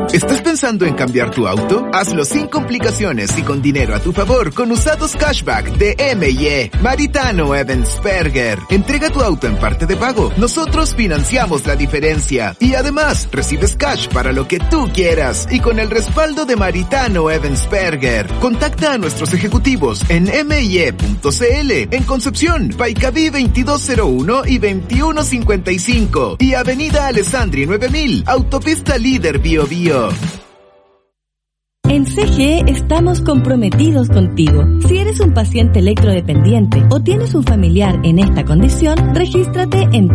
¿Estás pensando en cambiar tu auto? Hazlo sin complicaciones y con dinero a tu favor con usados cashback de M&E. Maritano Ebensperger. Entrega tu auto en parte de pago. Nosotros financiamos la diferencia. Y además, recibes cash para lo que tú quieras. Y con el respaldo de Maritano Ebensperger. Contacta a nuestros ejecutivos en MIE.cl, en Concepción, Paicaví 2201 y 2155. Y Avenida Alessandri 9000, Autopista Líder Bio Bio. En CGE estamos comprometidos contigo. Si eres un paciente electrodependiente o tienes un familiar en esta condición, regístrate en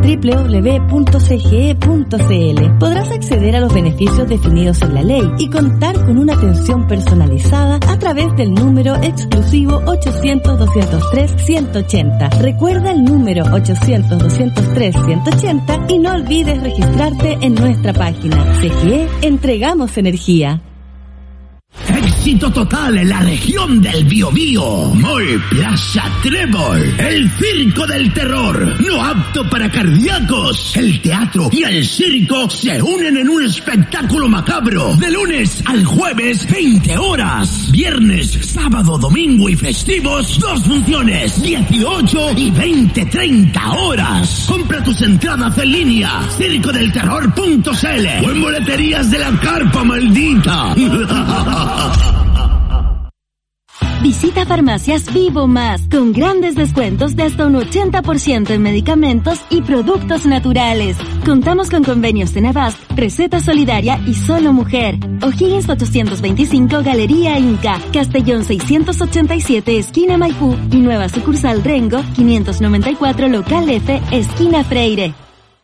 www.cge.cl. Podrás acceder a los beneficios definidos en la ley y contar con una atención personalizada a través del número exclusivo 800-203-180. Recuerda el número 800-203-180 y no olvides registrarte en nuestra página. CGE, entregamos energía. Éxito total en la región del Biobío. Mall Plaza Trébol. El circo del terror. No apto para cardíacos. El teatro y el circo se unen en un espectáculo macabro. De lunes al jueves, 20 horas. Viernes, sábado, domingo y festivos, 2 funciones. 18 y 20:30 horas. Compra tus entradas en línea. circodelterror.cl o en boleterías de la carpa maldita. Visita Farmacias Vivo Más, con grandes descuentos de hasta un 80% en medicamentos y productos naturales. Contamos con convenios de Navast, Receta Solidaria y Solo Mujer. O'Higgins 825, Galería Inca. Castellón 687, esquina Maipú. Y nueva sucursal Rengo, 594, local F, esquina Freire.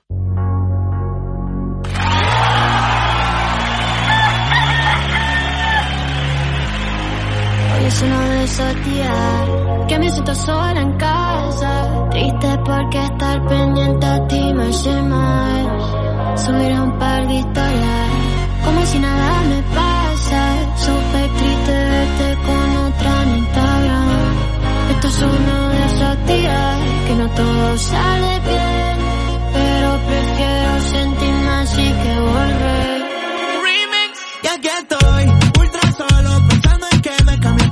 Es uno de esos días que me siento sola en casa, triste porque estar pendiente a ti me hace mal. Subiré un par de historias como si nada me pasa. Súper triste verte con otra en Instagram. Esto es uno de esos días que no todo sale bien, pero prefiero sentirme así que volver. Remix. Y aquí estoy, ultra solo, pensando en que me cambiaste.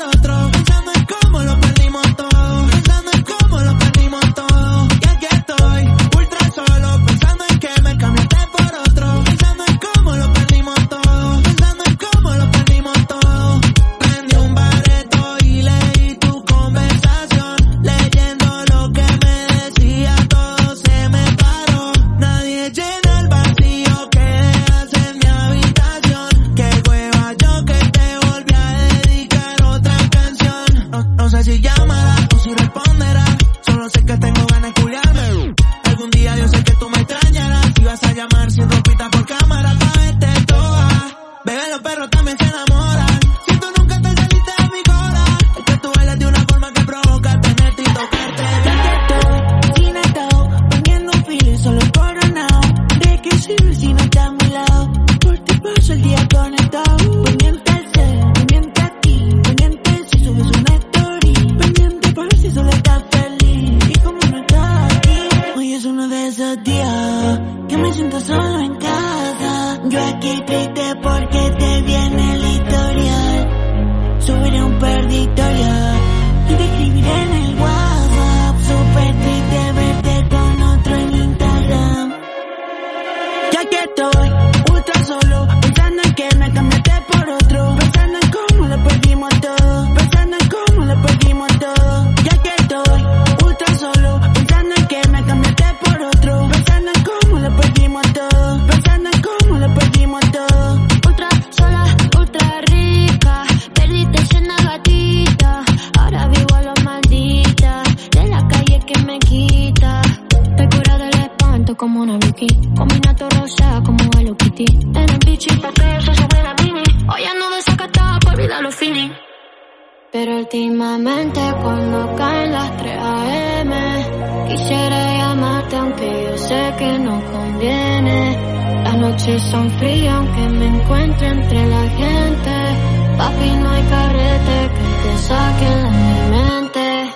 Pero últimamente cuando caen las 3 AM quisiera llamarte aunque yo sé que no conviene. Las noches son frías aunque me encuentre entre la gente. Papi, no hay carrete que te saque de mi mente.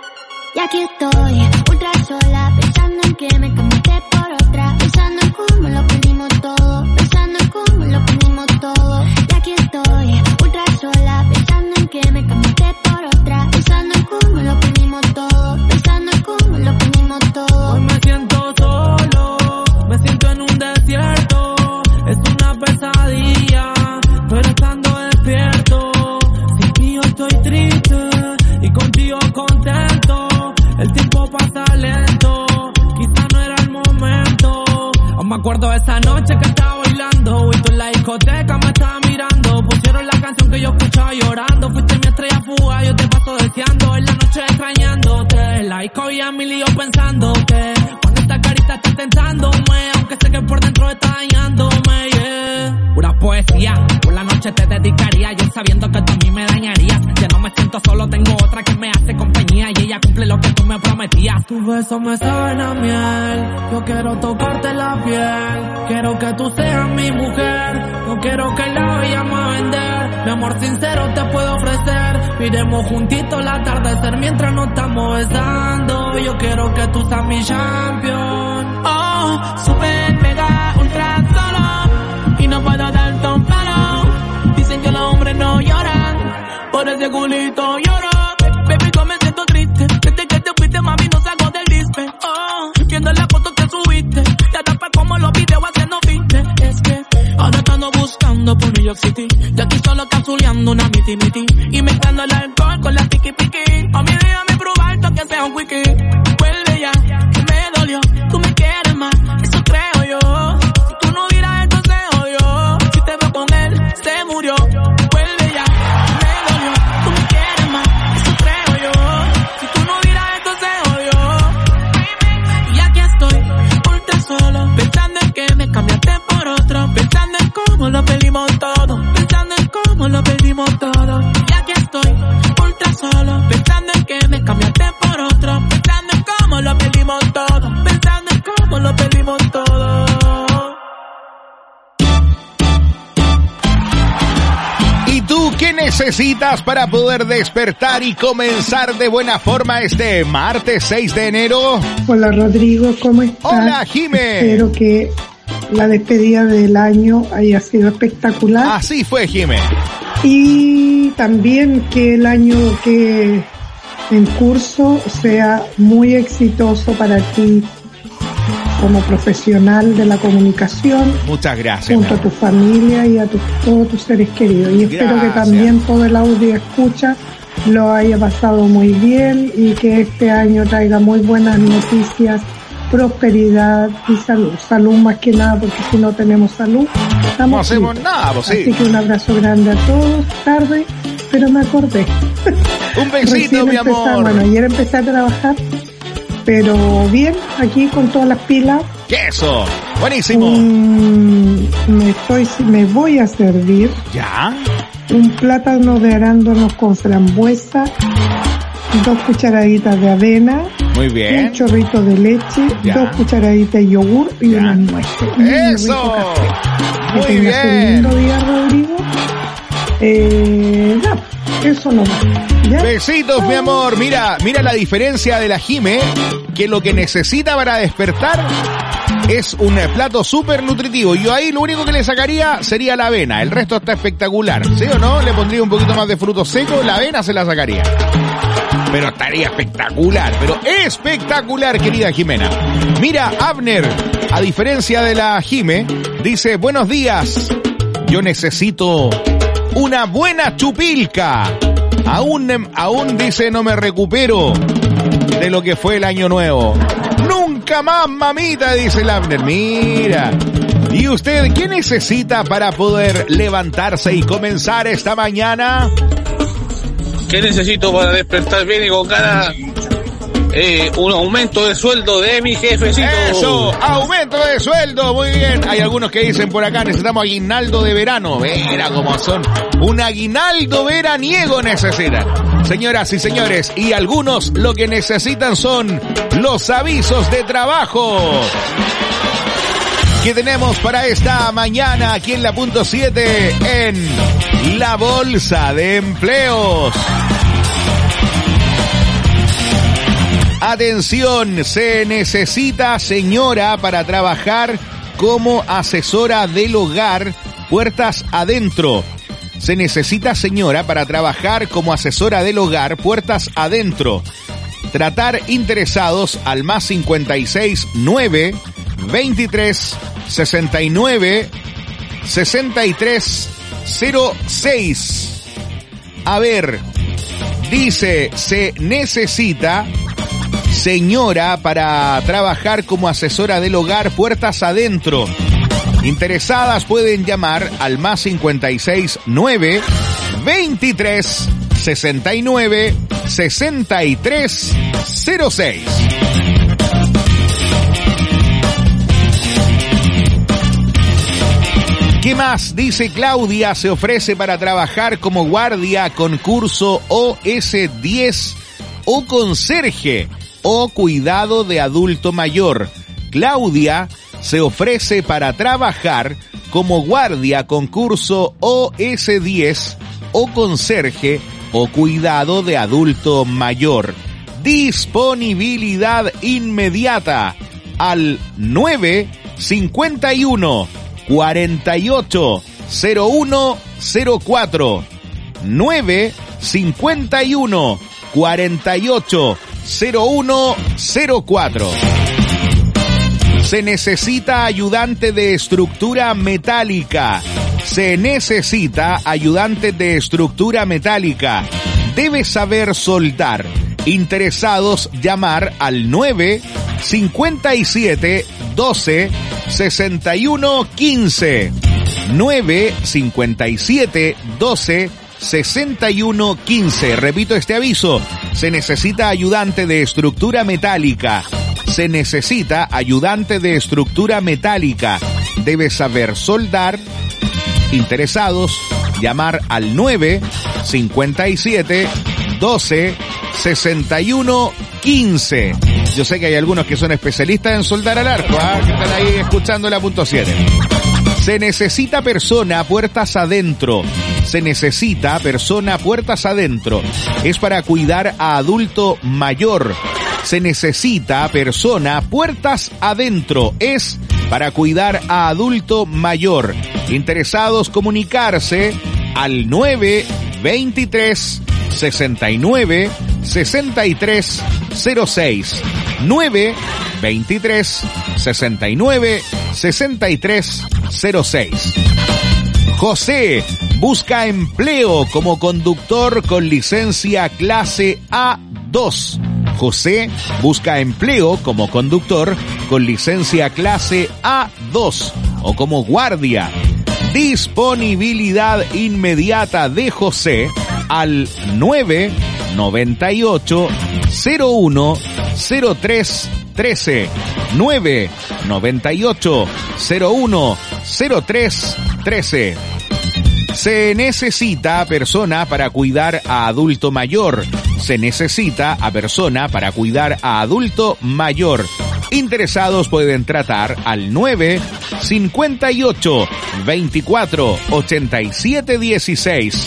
Y aquí estoy, ultra sola, pensando en que me cambiaste por otra, pensando en cómo lo perdimos todo, pensando en cómo lo perdimos todo. acuerdo de esa noche que estaba bailando y tú en la discoteca me estabas mirando. Pusieron la canción que yo escuchaba llorando. Fuiste mi estrella fuga, yo te paso deseando. En la noche extrañándote, en la disco y a mi lío pensando que cuando esta carita está tentándome, aunque sé que por dentro está dañándome, yeah. Pura poesía, por la noche te dedicaría, yo sabiendo que tú a mí me dañarías. Ya no me siento solo, tengo otra que me hace compañía y ella cumple lo que tú me prometías. Tus besos me saben a miel, yo quiero tocarte la piel, quiero que tú seas mi mujer, no quiero que la vayamos a vender. Mi amor sincero te puedo ofrecer, miremos juntitos el atardecer mientras nos estamos besando. Yo quiero que tú seas mi champion. Oh, super mega ultra solo y no puedo darte un palo. Dicen que los hombres no lloran, por ese culito lloro. Baby, yo me siento triste, desde que te fuiste mami no salgo del dispe. Oh, viendo las fotos que subiste, ya tapa como los videos haciendo fitness. Es que ahora estando buscando por New York City, y aquí solo cazuleando una miti y mezclando el alcohol con la piqui. A mí déjame probar que sea un wiki. Vuelve ya, que me dolió, tú me quieres más, eso creo yo. Si tú no hubieras esto se jodió, si te veo con él, se murió. Vuelve ya, que me dolió, tú me quieres más, eso creo yo. Si tú no hubieras esto se jodió. Y aquí estoy, ultra solo, pensando en que me cambiaste por otro, pensando en cómo lo perdimos todo, pensando en cómo lo perdimos todo. Y aquí estoy, ultra solo, pensando en que me cambiaste por otro, pensando en cómo lo perdimos todo, pensando en cómo lo perdimos todo. ¿Y tú qué necesitas para poder despertar y comenzar de buena forma este martes 6 de enero? Hola Rodrigo, ¿cómo estás? Hola Jimé. Espero que la despedida del año haya sido espectacular. Así fue, Jimé. Y también que el año que en curso sea muy exitoso para ti como profesional de la comunicación. Muchas gracias. Junto a tu familia y a todos tus seres queridos. Y espero que también todo el audio escucha lo haya pasado muy bien y que este año traiga muy buenas noticias, prosperidad y salud. Salud más que nada, porque si no tenemos salud, estamos no hacemos fritos. Nada, pues sí. Así que un abrazo grande a todos. Tarde, pero me acordé. Un besito, mi amor. Bueno, ayer empecé a trabajar, pero bien, aquí con todas las pilas. ¿Qué eso? Buenísimo. Me voy a servir. ¿Ya? Un plátano de arándanos con frambuesa, 2 cucharaditas de avena. Muy bien. Un chorrito de leche, ya. 2 cucharaditas de yogur y unas nueces. ¡Eso! Muy bien. Un lindo día, Rodrigo. No, eso no va. ¿Ya? Besitos, mi amor. Mira la diferencia de la Jime, que lo que necesita para despertar es un plato súper nutritivo. Yo ahí lo único que le sacaría sería la avena. El resto está espectacular. ¿Sí o no? Le pondría un poquito más de frutos secos, la avena se la sacaría. Pero estaría espectacular, pero espectacular, querida Jimena. Mira, Abner, a diferencia de la Jime, dice, buenos días, yo necesito una buena chupilca. Aún dice, no me recupero de lo que fue el año nuevo. Nunca más, mamita, dice el Abner. Mira. ¿Y usted qué necesita para poder levantarse y comenzar esta mañana? ¿Qué necesito para despertar bien y con ganas? Un aumento de sueldo de mi jefecito. Eso, aumento de sueldo, muy bien. Hay algunos que dicen por acá, necesitamos aguinaldo de verano. Mira cómo son. Un aguinaldo veraniego necesitan. Señoras y señores, y algunos lo que necesitan son los avisos de trabajo que tenemos para esta mañana aquí en la punto 7 en la Bolsa de Empleos. Atención, se necesita señora para trabajar como asesora del hogar, puertas adentro. Se necesita señora para trabajar como asesora del hogar, puertas adentro. Tratar interesados al más 56 9 23 69 63 06. A ver, dice, se necesita señora para trabajar como asesora del hogar puertas adentro. Interesadas pueden llamar al más 56 9 23 69 63 06. ¿Qué más? Dice Claudia, se ofrece para trabajar como guardia, concurso OS10 o conserje o cuidado de adulto mayor. Claudia se ofrece para trabajar como guardia, concurso OS10 o conserje o cuidado de adulto mayor. Disponibilidad inmediata al 951 48 0104 951 48 0104. Se necesita ayudante de estructura metálica. Se necesita ayudante de estructura metálica. Debe saber soldar. Interesados, llamar al 957 12 61 15. 957 12 61 15. Repito este aviso. Se necesita ayudante de estructura metálica. Se necesita ayudante de estructura metálica. Debe saber soldar. Interesados, llamar al 957 12 61 15. Yo sé que hay algunos que son especialistas en soldar al arco, que están ahí escuchando la punto 7. Se necesita persona puertas adentro. Se necesita persona puertas adentro. Es para cuidar a adulto mayor. Se necesita persona puertas adentro. Es para cuidar a adulto mayor. Interesados, comunicarse al 923 69 63 06. 923 69 63 06. José busca empleo como conductor con licencia clase A2. José busca empleo como conductor con licencia clase A2 o como guardia. Disponibilidad inmediata de José al 998 01 03 13. 998 01 03 13. Se necesita persona para cuidar a adulto mayor. Se necesita a persona para cuidar a adulto mayor. Interesados pueden tratar al 958 24 87 16.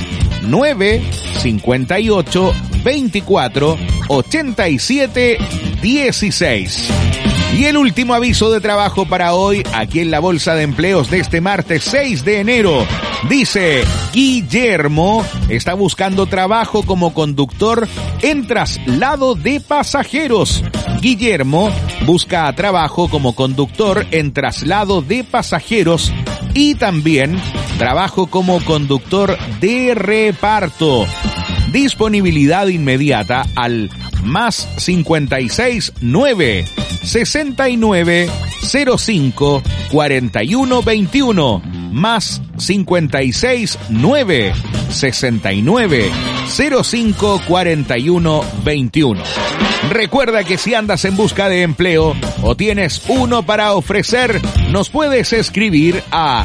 958 24 87 16. Y el último aviso de trabajo para hoy, aquí en la Bolsa de Empleos de este martes 6 de enero. Dice, Guillermo está buscando trabajo como conductor en traslado de pasajeros. Guillermo busca trabajo como conductor en traslado de pasajeros y también trabajo como conductor de reparto. Disponibilidad inmediata al más 56 9 69 05 41 21 más 56 9 69 05 41 21. Recuerda que si andas en busca de empleo o tienes uno para ofrecer, nos puedes escribir a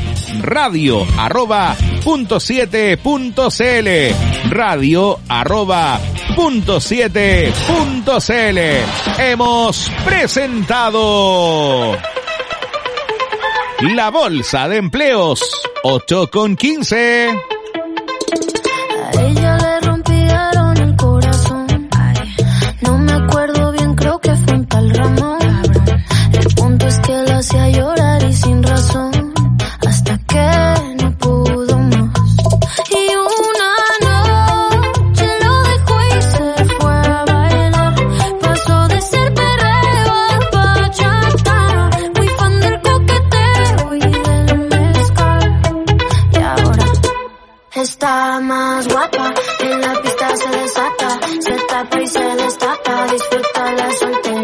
radio@.7.cl. radio@.7.cl. Hemos presentado la Bolsa de Empleos 8:15. A ella le rompieron el corazón. No me acuerdo bien, creo que fue en Pal Ramón. El punto es que la hacía llorar y sin razón, hasta que no pudo más. Y una noche lo dejó y se fue a bailar. Pasó de ser perreo a bachata. Muy fan del coqueteo y del mezcal. Y ahora está más guapa, en la pista se desata, se tapa y se destapa, disfruta la soltería.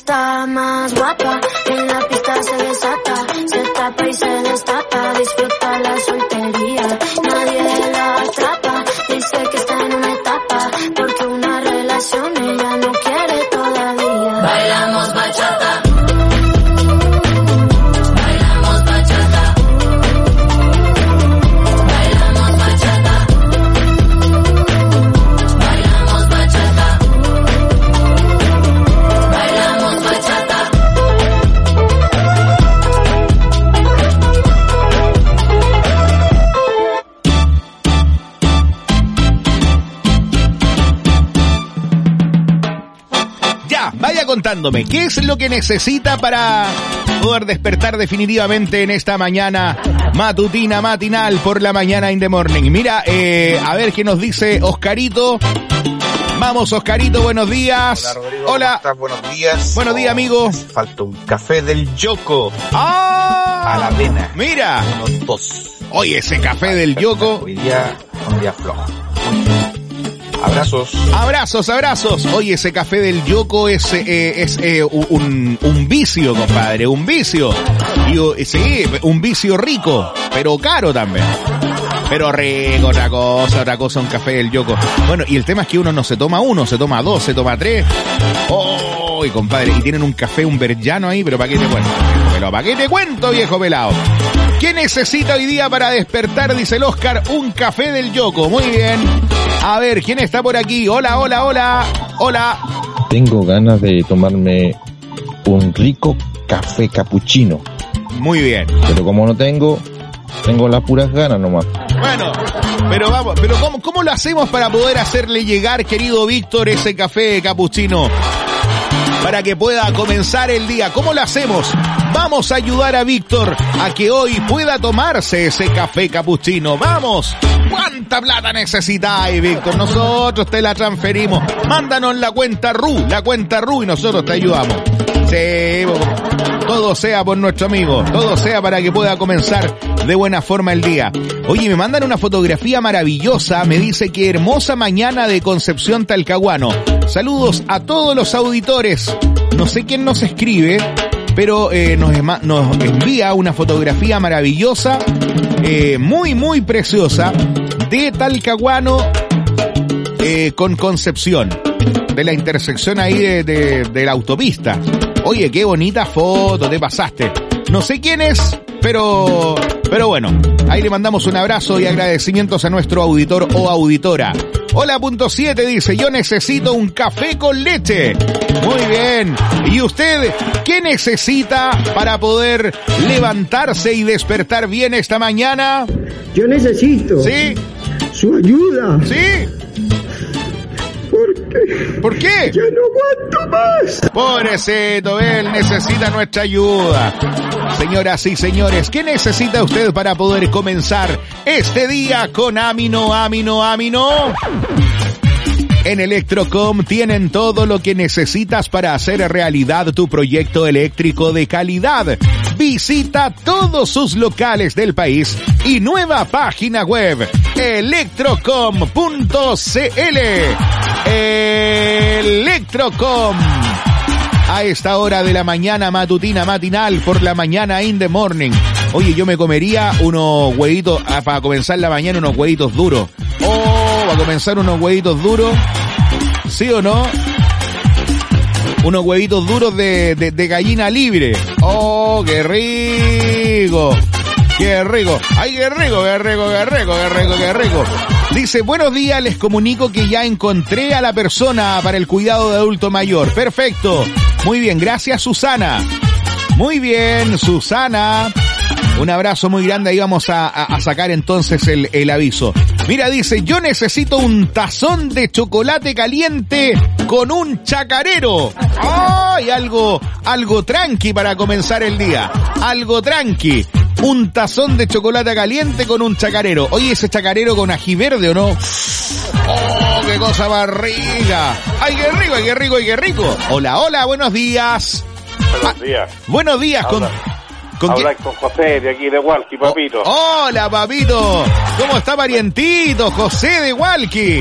está más guapa, en la pista se desata, se tapa y se destapa, disfruta la soltería, nadie la atrapa, dice que está en una etapa, porque una relación ella no quiere todavía. Bailamos bachata. Vaya contándome, ¿qué es lo que necesita para poder despertar definitivamente en esta mañana matutina, matinal, por la mañana in the morning? Mira, a ver qué nos dice Oscarito. Vamos, Oscarito, buenos días. Hola, Rodrigo. Hola. ¿Cómo estás? Buenos días. Buenos días, amigo. Falta un café del Yoko. ¡Ah! A la avena. Mira. Unos 2. Oye, ese café del Yoko. Hoy día, un día flojo. Abrazos. Abrazos, abrazos. Oye, ese café del Yoko es un vicio, compadre, un vicio. Y, sí, un vicio rico, pero caro también. Pero rico, otra cosa, un café del Yoko. Bueno, y el tema es que uno no se toma uno, se toma dos, se toma tres. ¡Oh, compadre! Y tienen un café, un berllano ahí, pero ¿para qué te cuento? Pero ¿para qué te cuento, viejo pelado? ¿Qué necesita hoy día para despertar? Dice el Oscar, un café del Yoko. Muy bien. A ver, ¿quién está por aquí? Hola, hola, hola. Hola. Tengo ganas de tomarme un rico café capuchino. Muy bien. Pero como no tengo las puras ganas nomás. Bueno, pero vamos, pero ¿cómo lo hacemos para poder hacerle llegar, querido Víctor, ese café capuchino? Para que pueda comenzar el día. ¿Cómo lo hacemos? Vamos a ayudar a Víctor a que hoy pueda tomarse ese café capuchino. ¡Vamos! ¿Cuánta plata necesitáis, Víctor? Nosotros te la transferimos. Mándanos la cuenta RU y nosotros te ayudamos. Sí, todo sea por nuestro amigo, todo sea para que pueda comenzar de buena forma el día. Oye, me mandan una fotografía maravillosa, me dice que hermosa mañana de Concepción Talcahuano. Saludos a todos los auditores. No sé quién nos escribe, pero nos envía una fotografía maravillosa, muy, muy preciosa, de Talcahuano con Concepción, de la intersección ahí de la autopista. Oye, qué bonita foto, te pasaste. No sé quién es, pero bueno, ahí le mandamos un abrazo y agradecimientos a nuestro auditor o auditora. Hola, punto 7 dice, yo necesito un café con leche. Muy bien. ¿Y usted qué necesita para poder levantarse y despertar bien esta mañana? Yo necesito. ¿Sí? Su ayuda. ¿Sí? ¿Por qué? Ya no aguanto más. Pobrecito, él necesita nuestra ayuda. Señoras y señores, ¿qué necesita usted para poder comenzar este día con Amino? En Electrocom tienen todo lo que necesitas para hacer realidad tu proyecto eléctrico de calidad. Visita todos sus locales del país y nueva página web electrocom.cl. Electrocom. A esta hora de la mañana matutina, matinal, por la mañana in the morning. Oye, yo me comería unos huevitos, para comenzar la mañana, unos huevitos duros. Oh, va a comenzar unos huevitos duros. ¿Sí o no? Unos huevitos duros de gallina libre. Oh, qué rico. Qué rico. Ay, qué rico, qué rico, qué rico, qué rico, qué rico. Dice, buenos días, les comunico que ya encontré a la persona para el cuidado de adulto mayor. Perfecto. Muy bien, gracias, Susana. Muy bien, Susana. Un abrazo muy grande, ahí vamos a sacar entonces el aviso. Mira, dice, yo necesito un tazón de chocolate caliente con un chacarero. ¡Ay! Algo tranqui para comenzar el día. Algo tranqui. Un tazón de chocolate caliente con un chacarero. Oye, ese chacarero con ají verde, ¿o no? ¡Oh, qué cosa más rica! ¡Ay, qué rico, ay, qué rico, ay, qué rico! Hola, hola, buenos días. Buenos días. Buenos días. Habla con José de aquí de Hualqui, papito. Hola, papito. ¿Cómo está, parientito? José de Hualqui.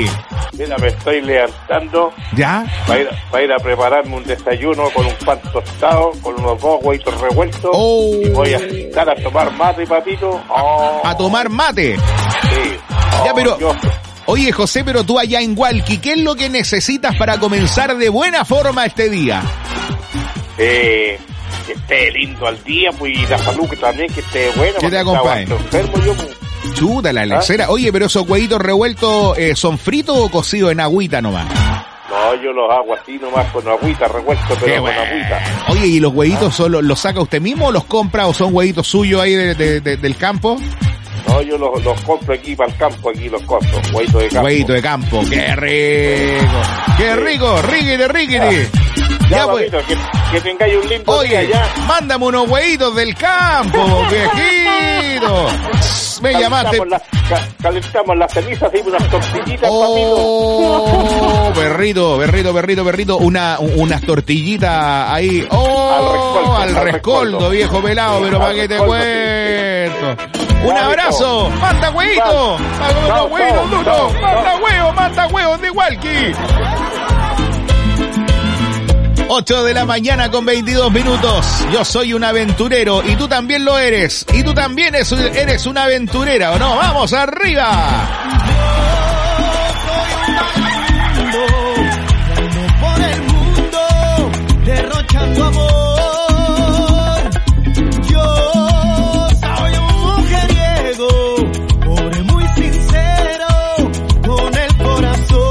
Mira, me estoy levantando. ¿Ya? Para ir a prepararme un desayuno con un pan tostado, con unos 2 huevitos revueltos. Oh. Y voy a estar a tomar mate, papito. Oh. ¿A tomar mate? Sí. Ya, pero... Oye, José, pero tú allá en Hualqui, ¿qué es lo que necesitas para comenzar de buena forma este día? Que esté lindo al día, pues, y la salud que también, que esté buena. Que te acompañe. Enfermo yo, pues. Chuta la lecera. Oye, pero esos huevitos revueltos, ¿son fritos o cocidos en agüita nomás? No, yo los hago así nomás, con agüita, revueltos, pero con agüita. Oye, ¿y los huevitos solo los saca usted mismo o los compra o son huevitos suyos ahí del campo? No, yo los compro aquí para el campo, aquí los compro, huevitos de campo. Huevito de campo, qué rico, qué rico, riquiti. Ya, pues, que tengáis un lindo día ya. Mándame unos huevitos del campo, viejito. Me llamaste. Calentamos las cenizas y unas tortillitas, papito. Berrito, unas tortillitas ahí. Al rescoldo, viejo pelado, pero para que te cuento. Un abrazo, manda huevito, manda huevos de Hualqui. 8 de la mañana con 22 minutos. Yo soy un aventurero y tú también lo eres. Y tú también eres una aventurera, ¿o no? ¡Vamos arriba! Por el mundo, derrochando amor. Yo soy un mujeriego, pobre muy sincero, con el corazón.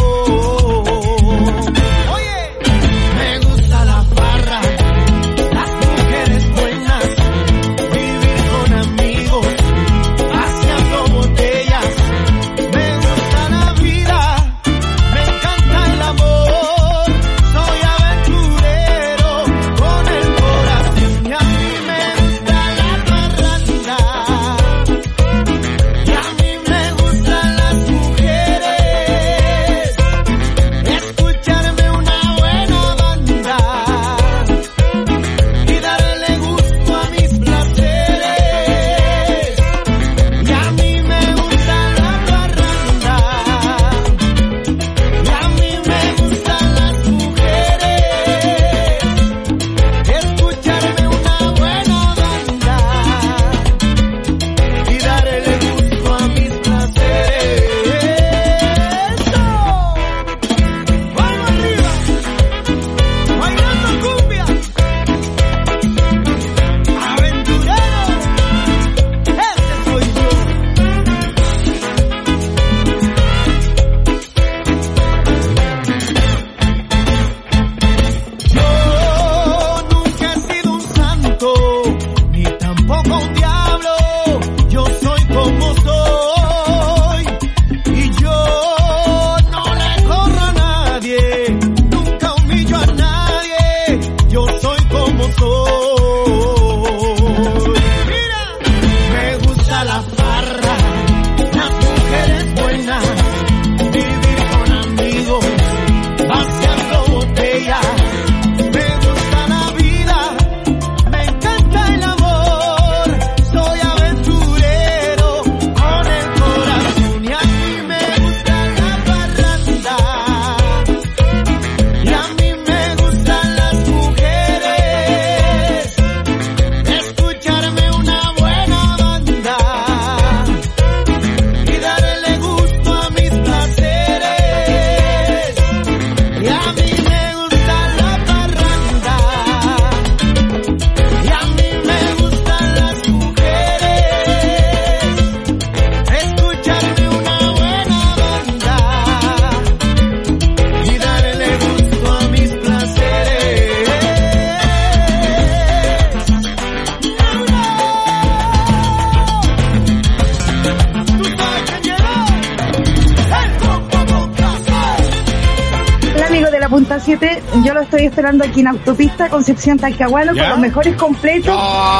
Punta 7, yo lo estoy esperando aquí en Autopista Concepción Talcahuano con los mejores completos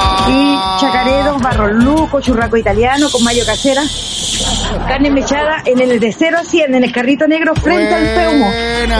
y chacareros, barroluco, churraco italiano con mayo casera, carne mechada en el de 0 a 100 en el carrito negro frente al Peumo.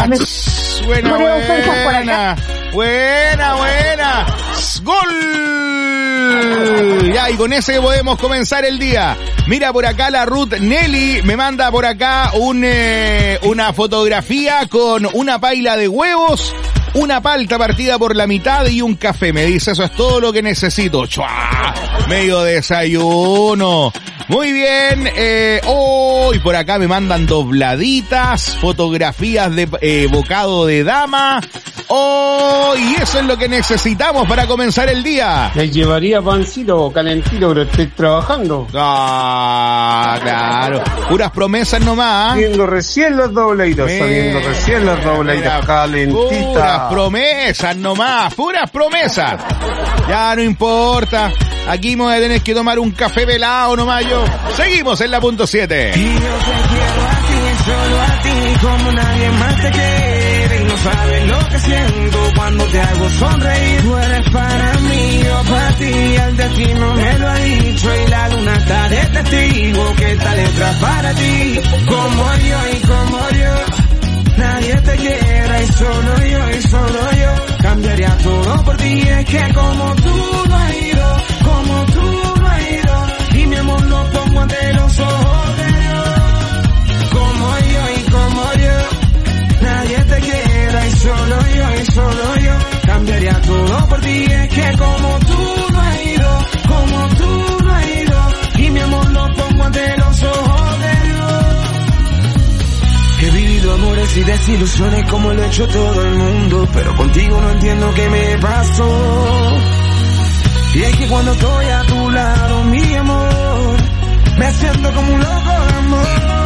Ofertas por acá. Buena. ¡Gol! Ya, y con ese podemos comenzar el día. Mira por acá la Ruth Nelly me manda por acá una fotografía con una paila de huevos, una palta partida por la mitad y un café. Me dice, eso es todo lo que necesito. ¡Chua! Medio desayuno. Muy bien. Y por acá me mandan dobladitas, fotografías de bocado de dama. Y eso es lo que necesitamos para comenzar el día. Les llevaría pancito calentito, pero estoy trabajando. Claro. Puras promesas nomás. Viendo recién los dobladitos, viendo recién los dobladitos calentitas. Puras promesas nomás, puras promesas. Ya no importa. Aquí me voy a tener que tomar un café pelado nomás yo. Seguimos en la punto 7. Y yo te quiero a ti, solo a ti, como nadie más te quiere. Y no sabes lo que siento cuando te hago sonreír. Tú eres para mí, yo para ti. El destino me lo ha dicho y la luna está de testigo que esta letra para ti. Como yo y como yo, nadie te quiera y solo yo cambiaría todo por ti. Es que como tú no has ido, como tú no has ido, y mi amor lo pongo ante los ojos de Dios. Como yo y como yo, nadie te quiera y solo yo cambiaría todo por ti. Es que como tú no has ido, como tú no has ido, y mi amor lo pongo ante los ojos de Dios. He vivido amores y desilusiones como lo ha hecho todo el mundo, pero contigo no entiendo qué me pasó. Y es que cuando estoy a tu lado, mi amor, me siento como un loco de amor.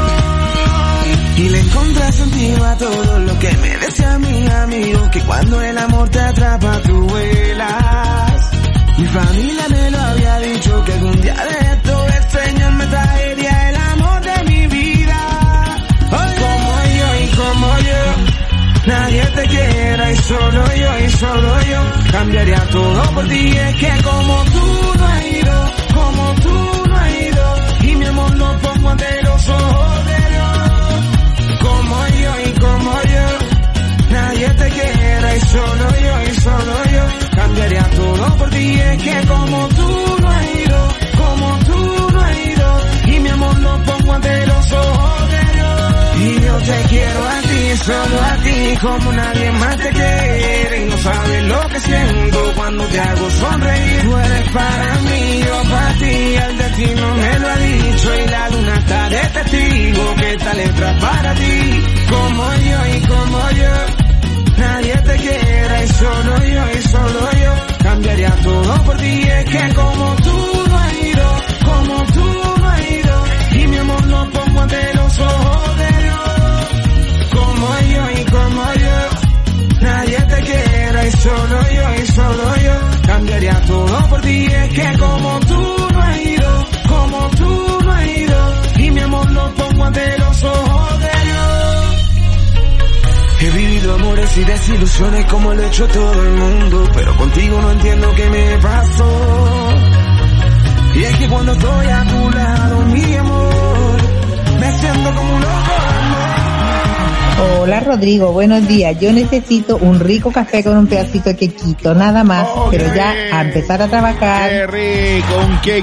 Y le encontré sentido a todo lo que me decía mi amigo, que cuando el amor te atrapa tú vuelas. Mi familia me lo había dicho, que algún día de esto el Señor me traería el amor de mi vida. Como yo y como yo, nadie te quiera y solo yo cambiaría todo por ti. Es que como tú no has ido, como tú no has ido, y mi amor lo pongo ante los ojos de Dios. Como yo y como yo, nadie te quiera y solo yo cambiaría todo por ti. Es que como tú no has ido, como tú no has ido, y mi amor lo pongo ante los ojos de Dios. Y yo te quiero a ti, solo a ti, como nadie más te quiere. Y no sabes lo que siento cuando te hago sonreír. Tú eres para mí, yo para ti. El destino me lo ha dicho y la luna está de testigo que esta letra para ti. Como yo y como yo, nadie te quiera y solo yo cambiaría todo por ti. Es que como tú no has ido, como tú no has ido, y mi amor lo pongo ante los ojos de Dios. Como yo y como yo, nadie te quiera y solo yo cambiaría todo por ti. Es que como tú no has ido, como tú no has ido, y mi amor lo pongo ante los ojos de Dios. He vivido amores y desilusiones como lo ha hecho todo el mundo, pero contigo no entiendo qué me pasó. Y es que cuando estoy a tu lado, mi amor, me siento como un loco de amor. Hola Rodrigo, buenos días. Yo necesito un rico café con un pedacito de quequito, nada más, pero ya a empezar a trabajar. ¡Qué rico!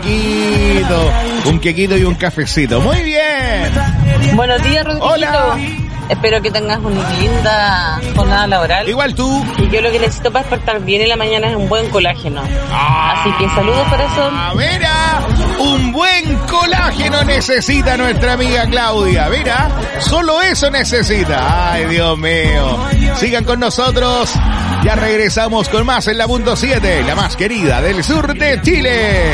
Un quequito y un cafecito. ¡Muy bien! Buenos días, Rodrigo. Hola. Espero que tengas una linda jornada laboral. Igual tú. Y yo lo que necesito para despertar bien en la mañana es un buen colágeno. Así que saludos, corazón. Mira, un buen colágeno necesita nuestra amiga Claudia. Mira, solo eso necesita. Ay, Dios mío. Sigan con nosotros. Ya regresamos con más en la punto 7, la más querida del sur de Chile.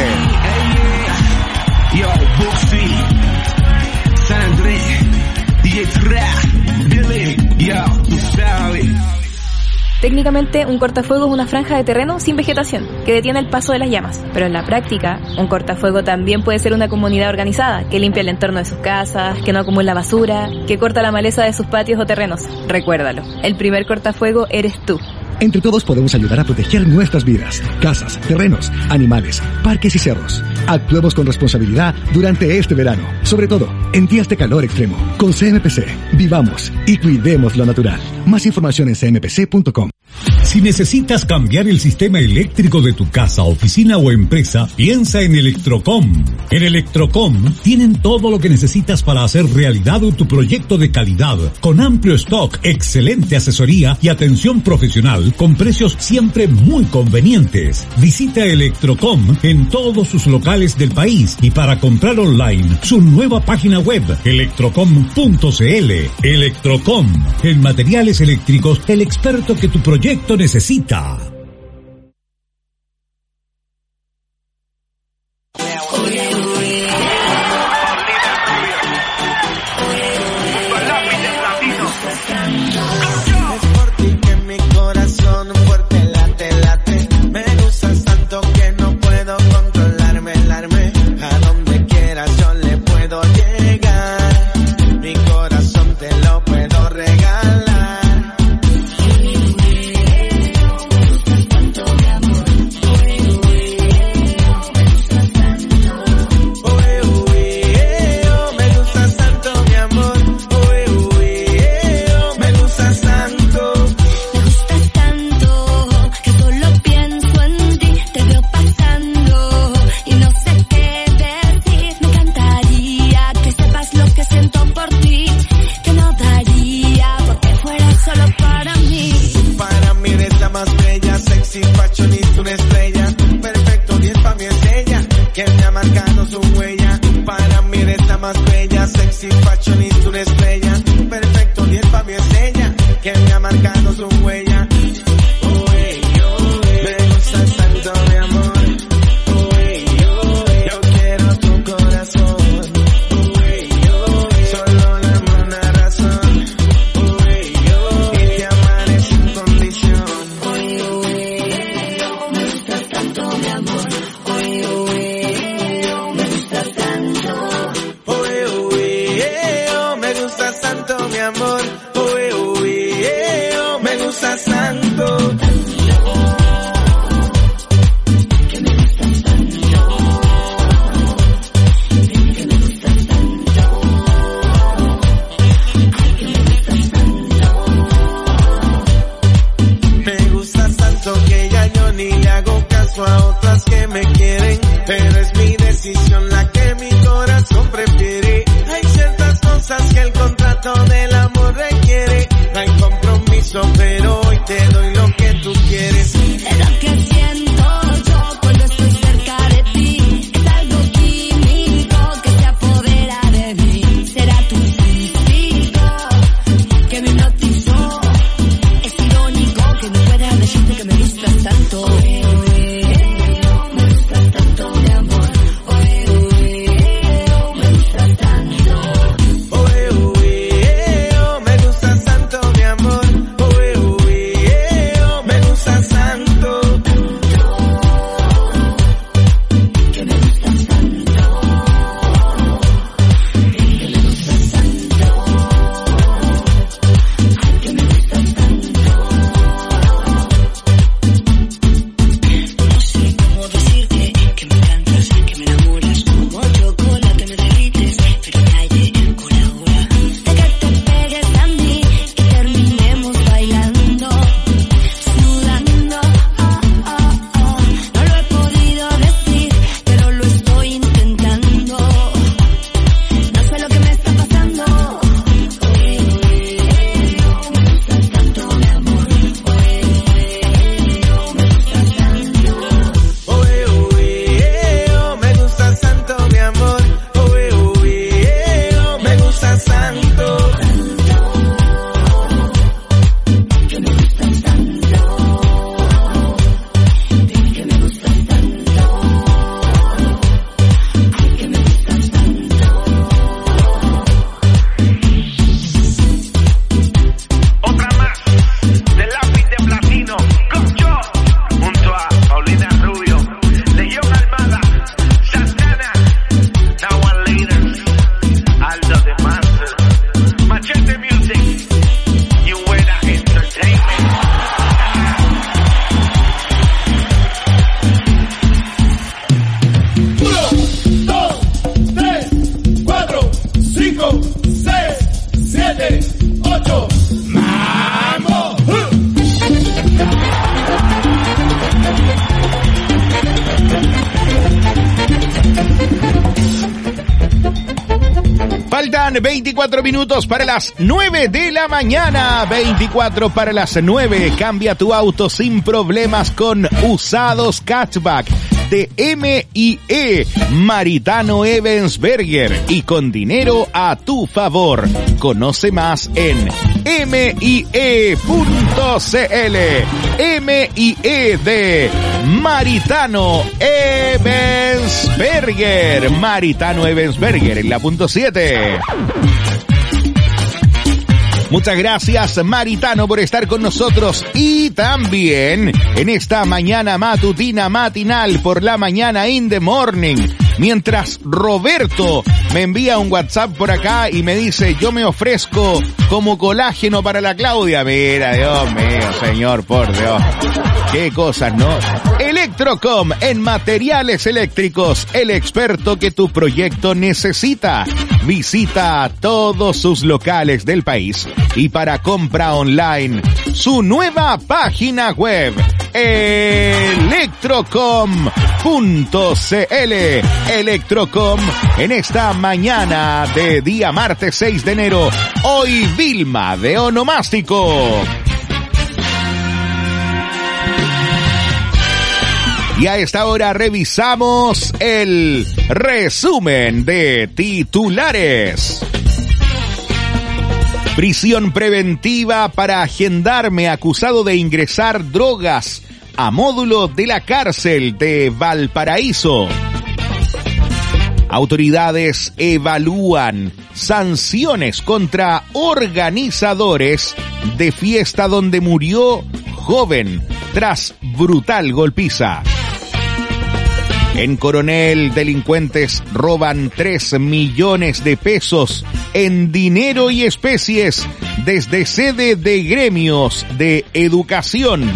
Yo, Buxi, San Andrés, DJ Billy, yo, tú sabes. Técnicamente, un cortafuego es una franja de terreno sin vegetación, que detiene el paso de las llamas. Pero en la práctica, un cortafuego también puede ser una comunidad organizada, que limpia el entorno de sus casas, que no acumula basura, que corta la maleza de sus patios o terrenos. Recuérdalo, el primer cortafuego eres tú. Entre todos podemos ayudar a proteger nuestras vidas, casas, terrenos, animales, parques y cerros. Actuemos con responsabilidad durante este verano, sobre todo en días de calor extremo. Con CMPC, vivamos y cuidemos lo natural. Más información en cmpc.com. Si necesitas cambiar el sistema eléctrico de tu casa, oficina o empresa, piensa en Electrocom. En Electrocom tienen todo lo que necesitas para hacer realidad tu proyecto de calidad, con amplio stock, excelente asesoría y atención profesional, con precios siempre muy convenientes. Visita Electrocom en todos sus locales del país y para comprar online, su nueva página web, electrocom.cl. Electrocom, en materiales eléctricos, el experto que tu proyecto necesita. Faltan 24 minutos para las 9 de la mañana. 24 para las 9. Cambia tu auto sin problemas con Usados Cashback de M&E Maritano Ebensberger y con dinero a tu favor. Conoce más en MIE.cl. M&E de Maritano Ebensberger. Maritano Ebensberger en la punto 7. Muchas gracias, Maritano, por estar con nosotros y también en esta mañana matutina matinal por la mañana in the morning. Mientras Roberto me envía un WhatsApp por acá y me dice, yo me ofrezco como colágeno para la Claudia. Mira, Dios mío, señor, por Dios. Qué cosas, ¿no? Electrocom en materiales eléctricos, el experto que tu proyecto necesita. Visita todos sus locales del país y para compra online, su nueva página web, electrocom.cl. Electrocom en esta mañana de día martes 6 de enero. Hoy Vilma de Onomástico. Y a esta hora revisamos el resumen de titulares. Prisión preventiva para gendarme acusado de ingresar drogas a módulo de la cárcel de Valparaíso. Autoridades evalúan sanciones contra organizadores de fiesta donde murió joven tras brutal golpiza. En Coronel, delincuentes roban 3 millones de pesos en dinero y especies desde sede de gremios de educación.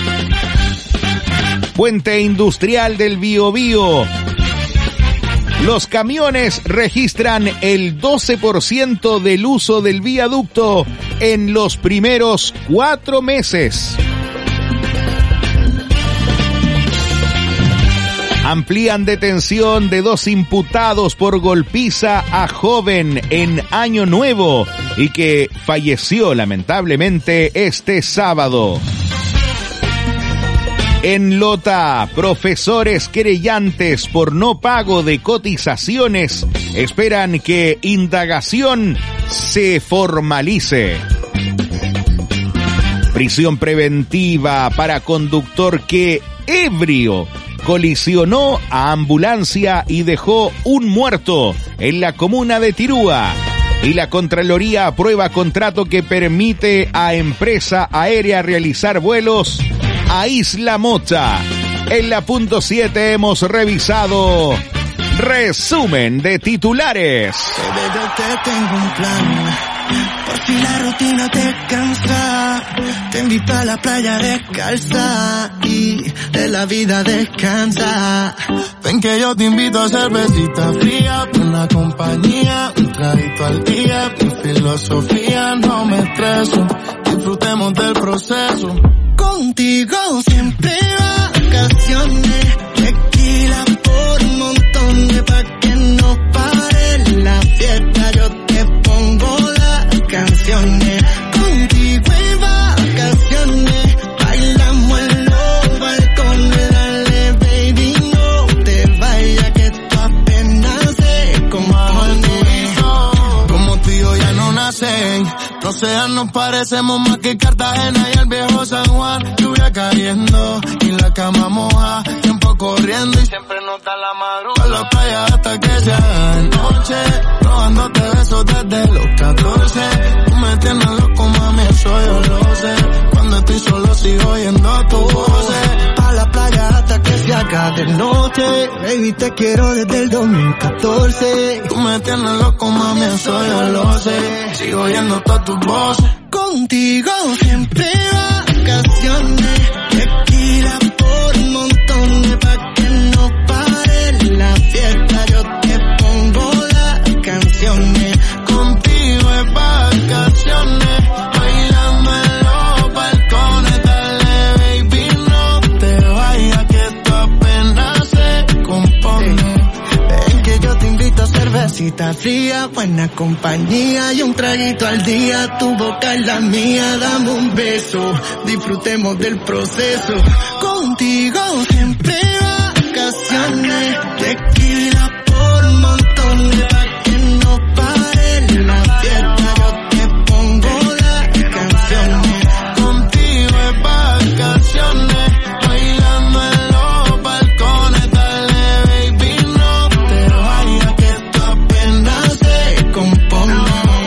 Puente Industrial del Biobío. Los camiones registran el 12% del uso del viaducto en los primeros 4 meses. Amplían detención de 2 imputados por golpiza a joven en Año Nuevo y que falleció lamentablemente este sábado. En Lota, profesores querellantes por no pago de cotizaciones esperan que indagación se formalice. Prisión preventiva para conductor que ebrio colisionó a ambulancia y dejó un muerto en la comuna de Tirúa. Y la Contraloría aprueba contrato que permite a empresa aérea realizar vuelos a Isla Mocha. En la punto 7 hemos revisado resumen de titulares. Yo te tengo un plan, por si la rutina te cansa, te invito a la playa descalza y de la vida descansa. Ven que yo te invito a cervecita fría, por la compañía, un traguito al día, mi filosofía no me estreso, disfrutemos del proceso. Contigo siempre vacaciones, tequila por un montón de pa' que no pare la fiesta, yo te pongo las canciones. Contigo en vacaciones, bailamos en los balcones, dale baby, no te vayas que esto apenas se compone. Como tú y yo ya no nacen, no sean, nos parecemos más que Cartagena y el viejo San Juan. Lluvia cayendo y la cama moja, tiempo corriendo y siempre nos da la madrugada. A la playa hasta que se haga de noche, robándote besos desde los 14. Tú me tienes loco, mami, eso yo lo sé. Cuando estoy solo sigo oyendo tu voz. A la playa hasta que se haga de noche, baby, te quiero desde el 2014. Tú me tienes loco, mami, eso yo lo sé. Sigo oyendo todas tus voces. Contigo siempre vacaciones, tequila por un montón de pa' que no pare la fiesta, yo te pongo las canciones. Contigo es vacaciones, bailando en los balcones, dale baby, no te vayas que esto apenas se compone. Ven que yo te invito a cervecita agüita fría, buena compañía y un traguito al día. Tu boca es la mía, dame un beso, disfrutemos del proceso. Contigo siempre vacaciones, tequila por montones, pa' que no pare la fiesta. Yo te pongo las canciones, contigo es vacaciones, bailando en los balcones. Dale baby no te vayas, que esto apenas se compone.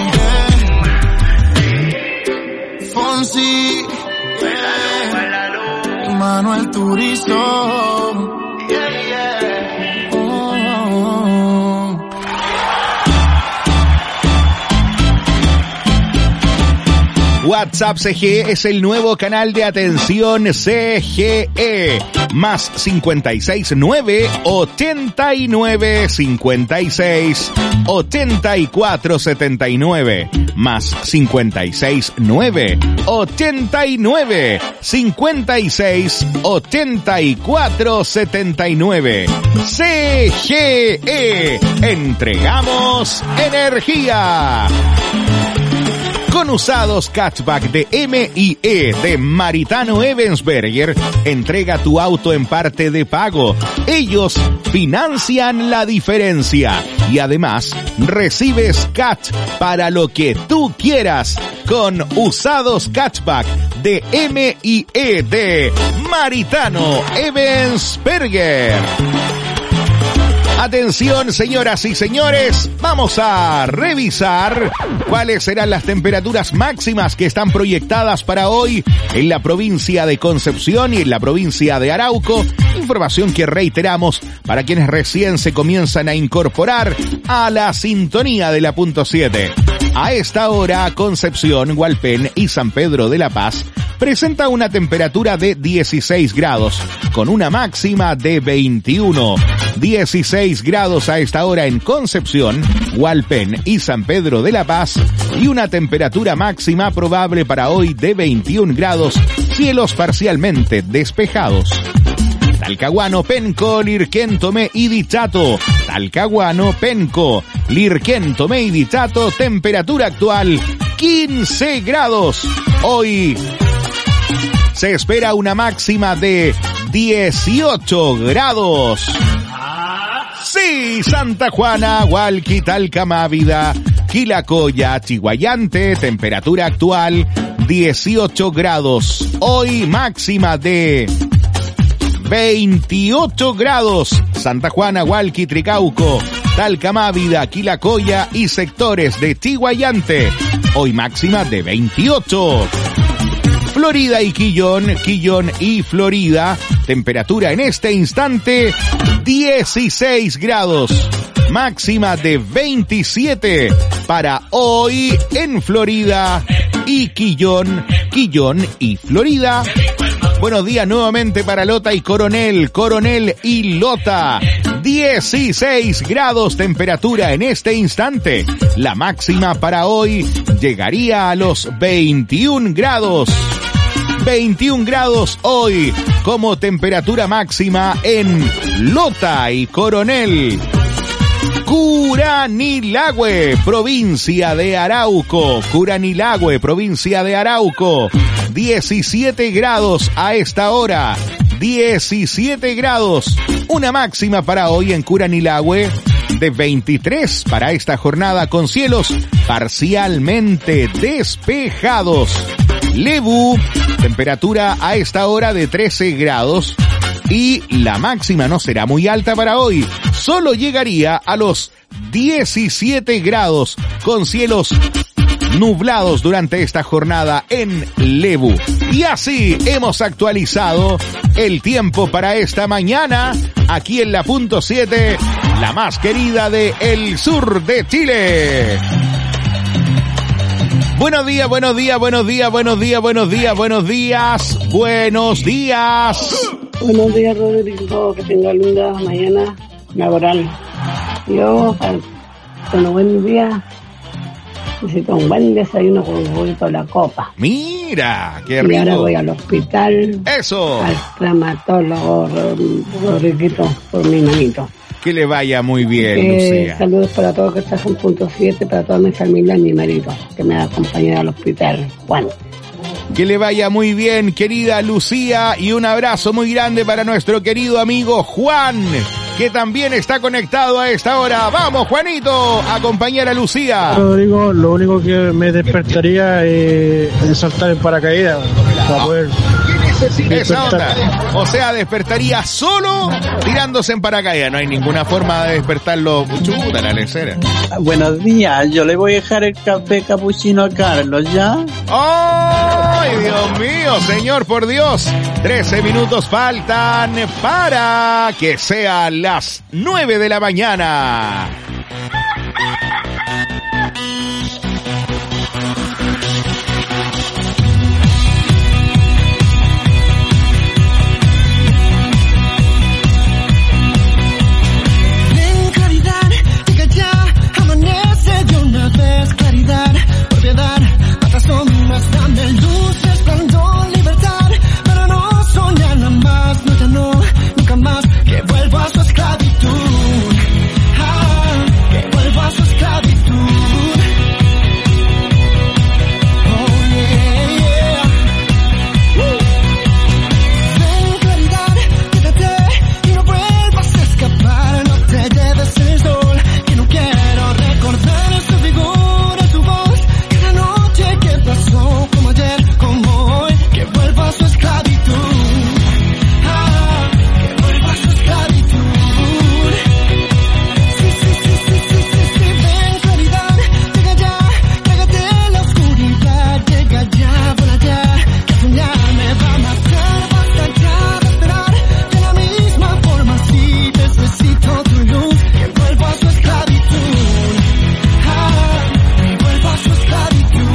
Fonsi, Manuel Turizo. WhatsApp CGE es el nuevo canal de atención CGE. Más 569 89 56 84 79. Más 569 89 56 84 79. CGE. Entregamos energía. Con usados Catchback de M&E de Maritano Ebensberger, entrega tu auto en parte de pago. Ellos financian la diferencia y además recibes catch para lo que tú quieras con usados Catchback de M&E de Maritano Ebensberger. Atención, señoras y señores, vamos a revisar cuáles serán las temperaturas máximas que están proyectadas para hoy en la provincia de Concepción y en la provincia de Arauco. Información que reiteramos para quienes recién se comienzan a incorporar a la sintonía de la punto 7. A esta hora, Concepción, Hualpén y San Pedro de la Paz presenta una temperatura de 16 grados, con una máxima de 21. 16 grados a esta hora en Concepción, Hualpén y San Pedro de la Paz, y una temperatura máxima probable para hoy de 21 grados, cielos parcialmente despejados. Talcahuano, Penco, Lirquén, Tomé y Dichato. Talcahuano, Penco, Lirquén, Tomé y Dichato, temperatura actual 15 grados. Hoy se espera una máxima de 18 grados. Sí, Santa Juana, Hualqui, Talcamávida, Quilacoya, Chiguayante, temperatura actual 18 grados. Hoy máxima de 28 grados. Santa Juana, Hualqui, Tricauco, Talcamávida, Quilacoya y sectores de Chiguayante. Hoy máxima de 28. Florida y Quillón, Quillón y Florida, temperatura en este instante 16 grados, máxima de 27 para hoy en Florida y Quillón, Quillón y Florida. Buenos días nuevamente para Lota y Coronel, Coronel y Lota. 16 grados temperatura en este instante. La máxima para hoy llegaría a los 21 grados. 21 grados hoy como temperatura máxima en Lota y Coronel. Curanilahue, provincia de Arauco. Curanilahue, provincia de Arauco. 17 grados a esta hora. 17 grados. Una máxima para hoy en Curanilahue de 23 para esta jornada con cielos parcialmente despejados. Lebu, temperatura a esta hora de 13 grados y la máxima no será muy alta para hoy, solo llegaría a los 17 grados con cielos nublados durante esta jornada en Lebu. Y así hemos actualizado el tiempo para esta mañana aquí en la punto 7, la más querida de el sur de Chile. Buenos días, buenos días, buenos días, buenos días, buenos días, buenos días, buenos días. Buenos días, Rodrigo, que tenga linda mañana laboral. Yo, bueno, buen día. Necesito un buen desayuno con un poquito de la copa. Mira, qué rico. Y ahora voy al hospital. Eso. Al traumatólogo, Rodriguito, por mi manito. Que le vaya muy bien, Lucía. Saludos para todos que están en punto 7, para toda mi familia y mi marido, que me ha acompañado al hospital, Juan. Que le vaya muy bien, querida Lucía, y un abrazo muy grande para nuestro querido amigo Juan, que también está conectado a esta hora. Vamos, Juanito, a acompañar a Lucía. Rodrigo, lo único que me despertaría es saltar en paracaídas para poder... Esa onda. O sea, despertaría solo tirándose en paracaídas. No hay ninguna forma de despertarlo. Chuta la lecera. Buenos días, yo le voy a dejar el café capuchino a Carlos, ¿ya? ¡Ay, Dios mío, señor, por Dios! 13 minutos faltan para que sean las 9 de la mañana. Dame luz, resplandor, libertad, para no soñar nada más, no, ya no, nunca más, que vuelva a su esclavitud, que vuelva a su esclavitud. Oh yeah, yeah. Ven claridad, quédate y no vuelvas a escapar, no te lleves el sol, que no quiero recordar su figura, su voz, cada noche que pasó. Como ayer, como hoy, que vuelva a su esclavitud, que vuelva a su esclavitud. Sí, ven claridad, llega ya, trágate la oscuridad, llega ya, vuela ya, que soñar me va a matar, basta ya de esperar, de la misma forma, sí, necesito tu luz, que vuelva a su esclavitud, que vuelva a su esclavitud.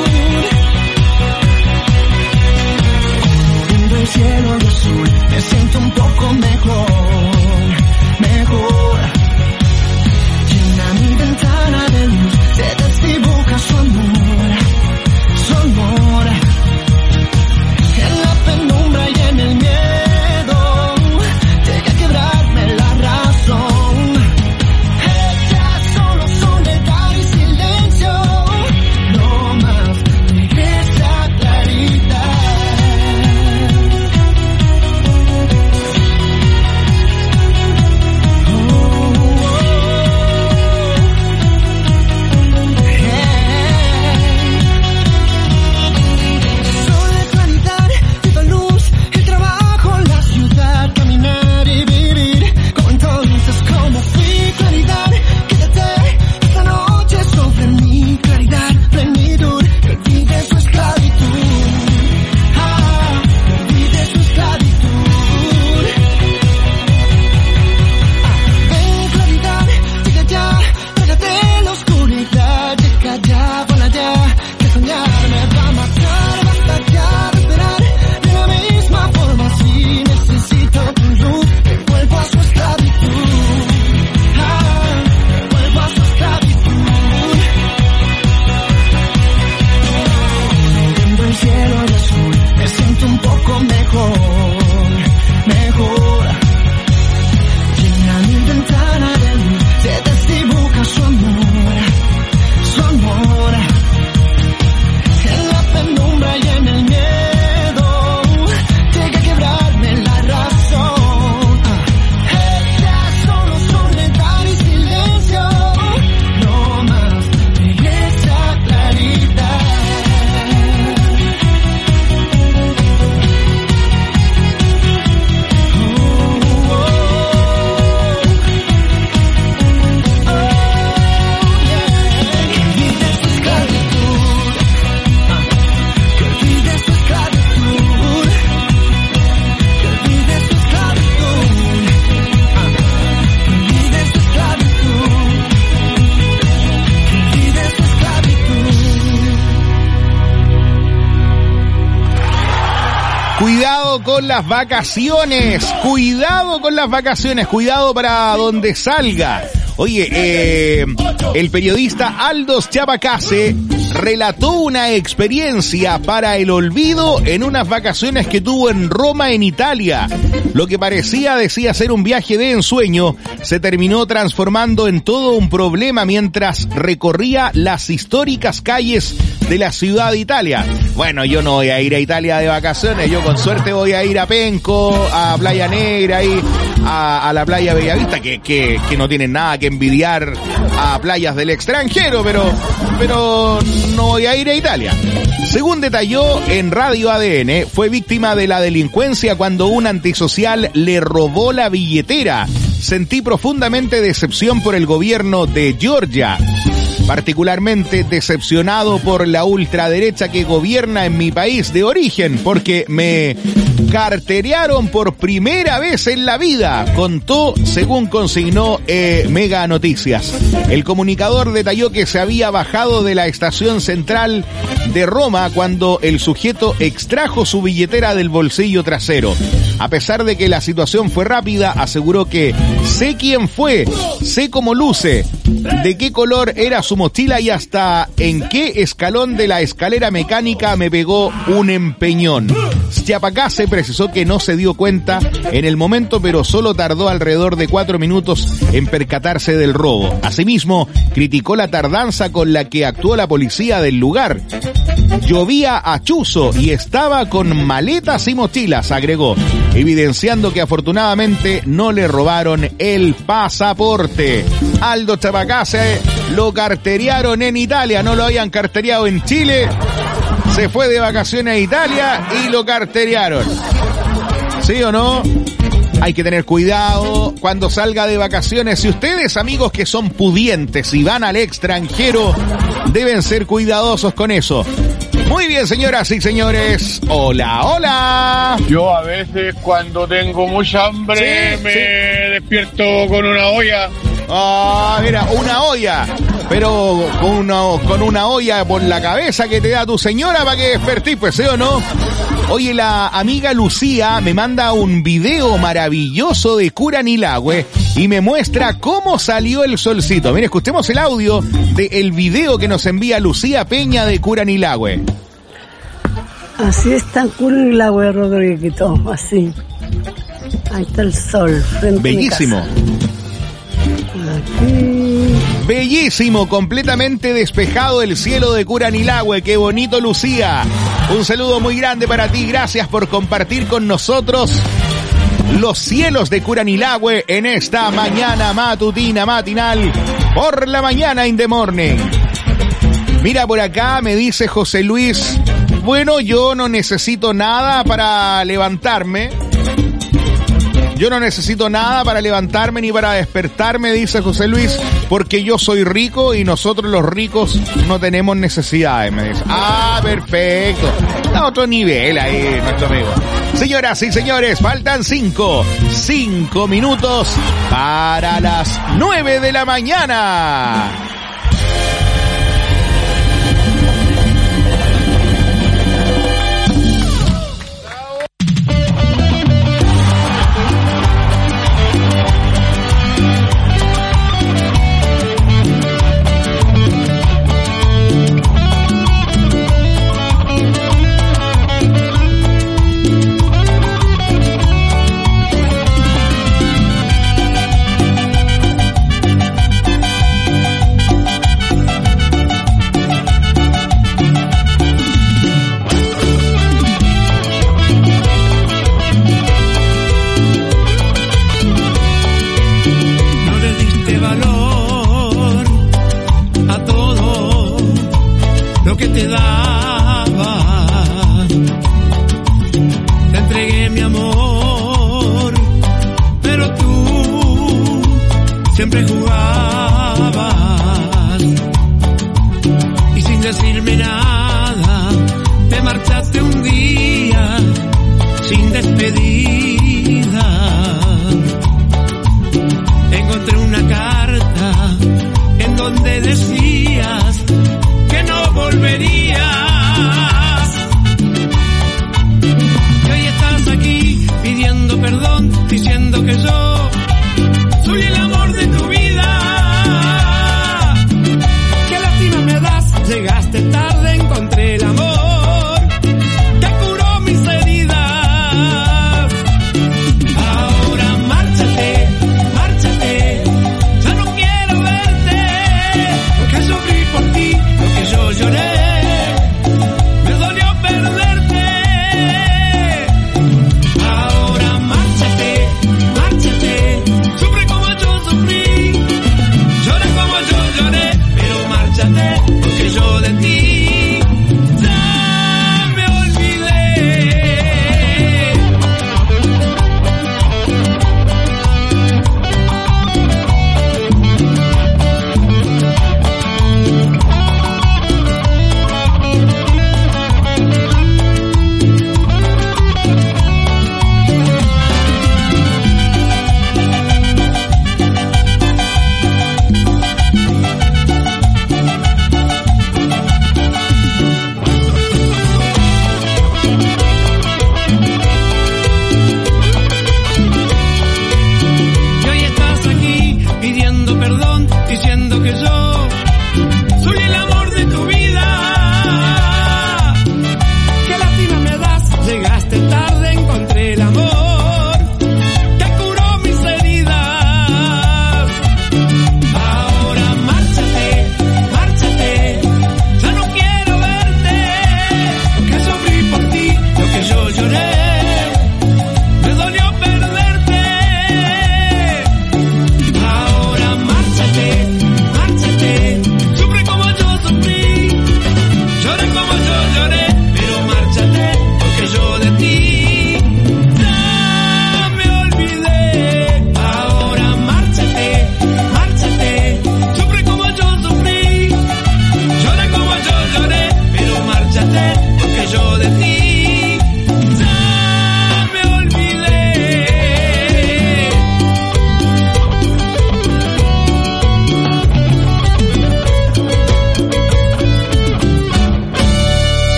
El cielo de azul, me siento un poco mejor. Llena mi ventana de luz, se desdibuja su amor, su amor. En la penumbra y en el miedo, llega a quebrarme la razón. Ella solo soledad y silencio, no más, regresa claridad. Cuidado con las vacaciones, cuidado con las vacaciones, cuidado para donde salga. Oye, el periodista Aldos Chabacase relató una experiencia para el olvido en unas vacaciones que tuvo en Roma, en Italia. Lo que decía ser un viaje de ensueño, se terminó transformando en todo un problema mientras recorría las históricas calles de la ciudad de Italia. Bueno, yo no voy a ir a Italia de vacaciones, yo con suerte voy a ir a Penco, a Playa Negra, ahí, a la playa Bellavista, que no tienen nada que envidiar a playas del extranjero, pero no voy a ir a Italia. Según detalló en Radio ADN, fue víctima de la delincuencia cuando un antisocial le robó la billetera. Sentí profundamente decepción por el gobierno de Georgia, particularmente decepcionado por la ultraderecha que gobierna en mi país de origen, porque me carterearon por primera vez en la vida, contó según consignó Mega Noticias. El comunicador detalló que se había bajado de la estación central de Roma cuando el sujeto extrajo su billetera del bolsillo trasero. A pesar de que la situación fue rápida, aseguró que sé quién fue, sé cómo luce, de qué color era su mochila y hasta en qué escalón de la escalera mecánica me pegó un empeñón. Schiapacase precisó que no se dio cuenta en el momento, pero solo tardó alrededor de 4 minutos en percatarse del robo. Asimismo, criticó la tardanza con la que actuó la policía del lugar. Llovía a chuzo y estaba con maletas y mochilas, agregó, evidenciando que afortunadamente no le robaron el pasaporte. Aldo Schiapacase lo carterearon en Italia, no lo habían cartereado en Chile. Se fue de vacaciones a Italia y lo carterearon. ¿Sí o no? Hay que tener cuidado cuando salga de vacaciones. Si ustedes, amigos que son pudientes y van al extranjero, deben ser cuidadosos con eso. Muy bien, señoras y señores. Hola, hola. Yo a veces cuando tengo mucha hambre me despierto con una olla. Ah, mira, una olla. Pero con una olla por la cabeza que te da tu señora para que despertís, pues, ¿sí o no? Oye, la amiga Lucía me manda un video maravilloso de Curanilahue y me muestra cómo salió el solcito. Mire, escuchemos el audio del video que nos envía Lucía Peña de Curanilahue. Así está en Curanilahue, Rodriguito, así. Ahí está el sol. Bellísimo. Bellísimo, completamente despejado el cielo de Curanilahue. Qué bonito, Lucía. Un saludo muy grande para ti. Gracias por compartir con nosotros los cielos de Curanilahue en esta mañana matutina, matinal, por la mañana in the morning. Mira, por acá me dice José Luis, bueno, yo no necesito nada para levantarme. Yo no necesito nada para levantarme ni para despertarme, dice José Luis, porque yo soy rico y nosotros los ricos no tenemos necesidades, me dice. Ah, perfecto. A otro nivel ahí, nuestro amigo. Señoras y señores, faltan 5 minutos para las 9 de la mañana. Siempre jugabas y sin decirme nada te marchaste un día sin despedida. Encontré una carta en donde decías que no volverías. Y hoy estás aquí pidiendo perdón, diciendo que yo soy el amor de tu vida. Qué lástima me das, llegaste tarde.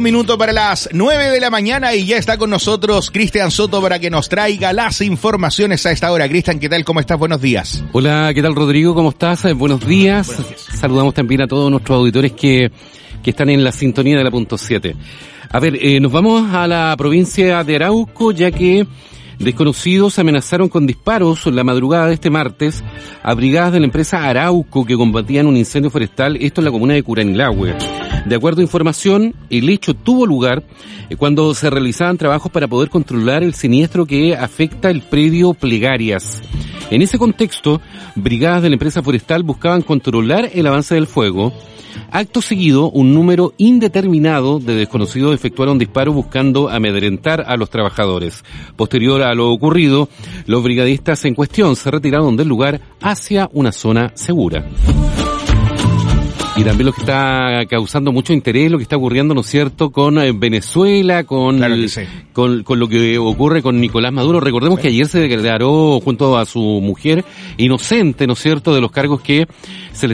minuto para las 9 de la mañana y ya está con nosotros Cristian Soto para que nos traiga las informaciones a esta hora. Cristian, ¿qué tal? ¿Cómo estás? Buenos días. Hola, ¿qué tal, Rodrigo? ¿Cómo estás? Buenos días. Saludamos también a todos nuestros auditores que están en la sintonía de la punto 7. A ver, nos vamos a la provincia de Arauco, ya que desconocidos amenazaron con disparos la madrugada de este martes a brigadas de la empresa Arauco que combatían un incendio forestal, esto en la comuna de Curanilahue. De acuerdo a información, el hecho tuvo lugar cuando se realizaban trabajos para poder controlar el siniestro que afecta el predio Plegarias. En ese contexto, brigadas de la empresa forestal buscaban controlar el avance del fuego. Acto seguido, un número indeterminado de desconocidos efectuaron disparos buscando amedrentar a los trabajadores. Posterior a lo ocurrido, los brigadistas en cuestión se retiraron del lugar hacia una zona segura. Y también lo que está causando mucho interés, lo que está ocurriendo, ¿no es cierto?, con Venezuela, con lo que ocurre con Nicolás Maduro. Recordemos que ayer se declaró junto a su mujer inocente, ¿no es cierto?, de los cargos que se le